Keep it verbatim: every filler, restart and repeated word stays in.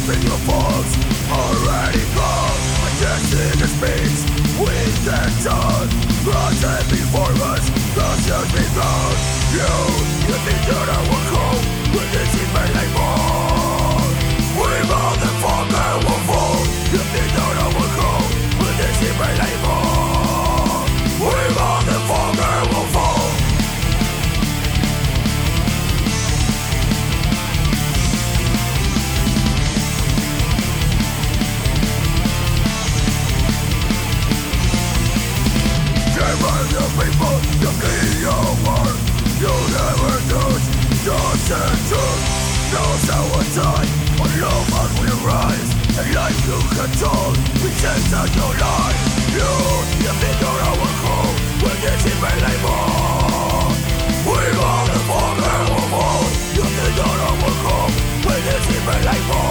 in your faults already gone. My destiny speaks with the tongue. Frozen before us, closures begun. You, you think that I will come when this is my life on. We motherfucker will fall. You think that I will come when this is my life on. We motherfucker will fall. The people, you kill your word. You never touch, just a truth. Knows our time, when love man will rise. And life you control, we change out your life. You, you think you're our home, when this is my life on. We are the father of all. You think you're our home, when this is my life on.